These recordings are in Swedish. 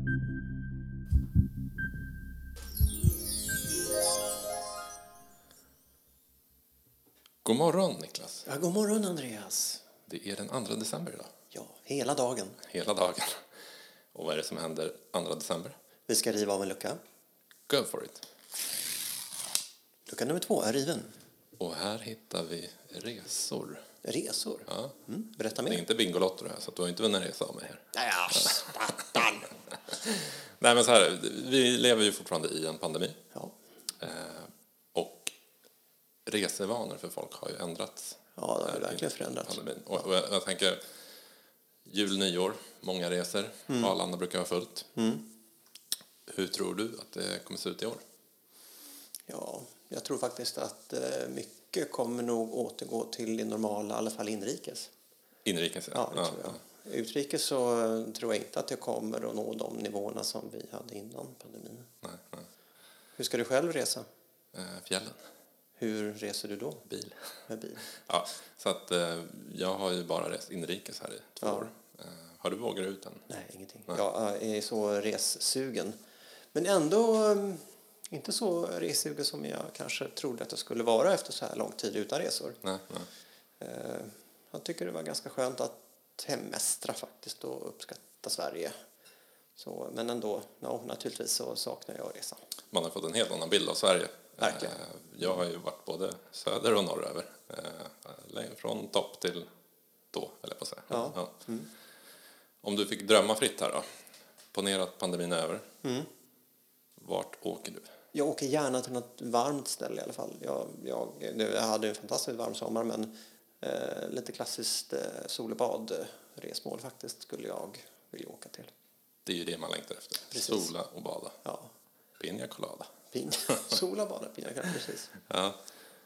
God morgon, Niklas. Ja, god morgon, Andreas. Det är den 2 december idag. Ja, hela dagen. Hela dagen. Och vad är det som händer 2 december? Vi ska riva av en lucka. Go for it. Lucka nummer 2 är riven. Och här hittar vi resor. Resor? Ja. Berätta Det är mer. inte Bingolotto här, så att du har inte vunnit resa av mig här. Ja, satan. Nej, men så här, vi lever ju fortfarande i en pandemi. Ja. Och resevanor för folk har ju ändrats. Ja, det har verkligen förändrats. Pandemin. Och jag tänker, jul, nyår, många resor. Arlanda brukar vara fullt. Hur tror du att det kommer se ut i år? Ja, jag tror faktiskt att mycket kommer nog återgå till det normala, i alla fall inrikes. Inrikes, Ja, det tror jag. Utrikes så tror jag inte att det kommer att nå de nivåerna som vi hade innan pandemin. Nej. Hur ska du själv resa? Fjällen. Hur reser du då? Bil. Med bil. Ja, så att jag har ju bara rest inrikes här i 2 år. Har du vågat ut än? Nej, ingenting. Nej. Jag är så ressugen. Men ändå inte så ressugen som jag kanske trodde att jag skulle vara efter så här lång tid utan resor. Nej. Jag tycker det var ganska skönt att hemmästra faktiskt och uppskatta Sverige. Så, men ändå, naturligtvis så saknar jag resan. Man har fått en helt annan bild av Sverige. Verkligen. Jag har ju varit både söder och norröver. Från topp till då, eller på att säga. Ja. Om du fick drömma fritt här då. Ponera att pandemin är över. Vart åker du? Jag åker gärna till något varmt ställe i alla fall. Jag hade en fantastiskt varm sommar, men lite klassiskt sol- och badresmål faktiskt skulle jag vilja åka till. Det är ju det man längtar efter. Precis. Sola och bada. Ja. Pina colada. Sola och bada, pina colada, precis. Ja.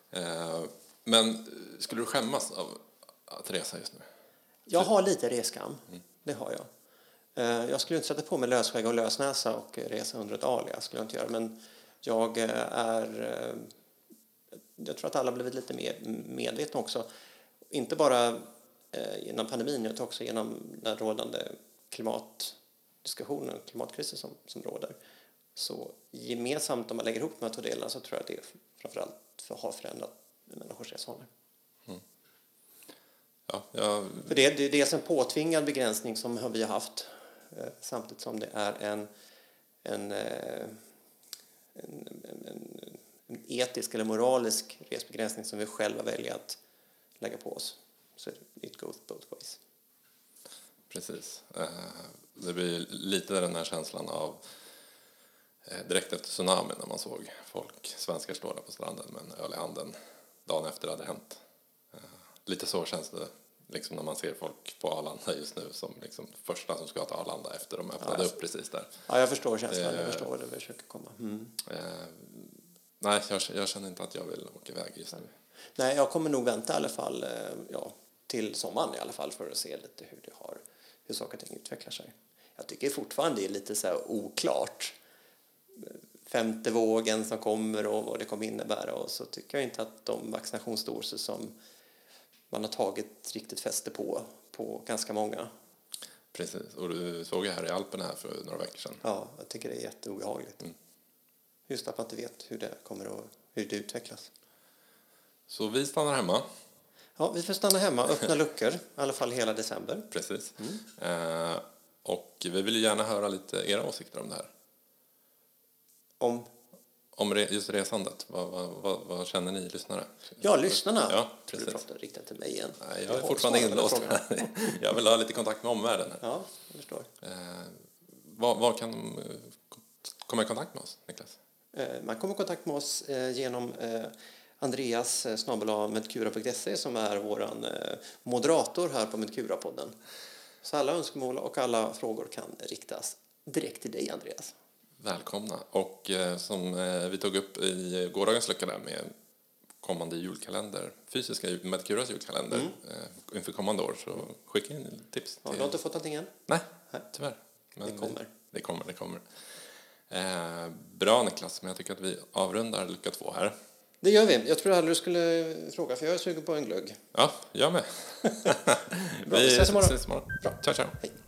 Men skulle du skämmas av att resa just nu? Jag har lite reskam, det har jag. Jag skulle inte sätta på mig lösskägg och lösnäsa och resa under ett alia, skulle jag inte göra. Men jag tror att alla blivit lite mer medvetna också. Inte bara genom pandemin, utan också genom den rådande klimatdiskussionen, klimatkrisen som råder. Så gemensamt, om man lägger ihop de här 2 delarna, så tror jag att det framförallt har förändrat människors resvanor. Ja, För det är dels en påtvingad begränsning som vi har haft, samtidigt som det är en etisk eller moralisk resbegränsning som vi själva väljer att lägga på oss. Så it goes both ways. precis. Det blir lite den här känslan av direkt efter tsunamin när man såg svenskar stå där på stranden med en öl i handen dagen efter det hade hänt. Lite så känns det liksom när man ser folk på Arlanda just nu som liksom första som ska till Arlanda efter de öppnade upp precis där. Ja, jag förstår känslan. Jag förstår vad du försöker komma. Nej, jag känner inte att jag vill åka iväg just nu. Nej, jag kommer nog vänta i alla fall till sommaren i alla fall för att se lite hur saker och ting utvecklar sig. Jag tycker fortfarande det är lite så här oklart. 5:e vågen som kommer och vad det kommer innebära, och så tycker jag inte att de vaccinationsdoser som man har tagit riktigt fäste på ganska många. Precis, och du såg ju här i Alperna här för några veckor sedan. Ja, jag tycker det är jätteobehagligt. Just att man inte vet hur det utvecklas. Så vi stannar hemma. Ja, vi får stanna hemma, öppna luckor, i alla fall hela december. Precis. Och vi vill ju gärna höra lite era åsikter om det här. Om just resandet. Vad känner ni lyssnare? Ja, lyssnarna. Ja, Du precis. pratar riktigt till mig igen. Nej, jag är fortfarande inlåst. Jag vill ha lite kontakt med omvärlden. Ja, jag förstår. Vad kan de komma i kontakt med oss, Niklas? Man kommer i kontakt med oss genom Andreas @medcura.se som är våran moderator här på Medcura-podden. Så alla önskemål och alla frågor kan riktas direkt till dig, Andreas. Välkomna. Och som vi tog upp i gårdagens lucka där med kommande julkalender, fysiska Medcuras julkalender inför kommande år, så skicka in tips. Ja, du har inte fått någonting än? Nej, tyvärr. Men det kommer. Det kommer. Bra, Niklas, men jag tycker att vi avrundar lucka 2 här. Det gör vi. Jag tror aldrig du skulle fråga, för jag är sugen på en glögg. Ja, jag med. Bra, vi ses imorgon. Ciao, ciao. Hej.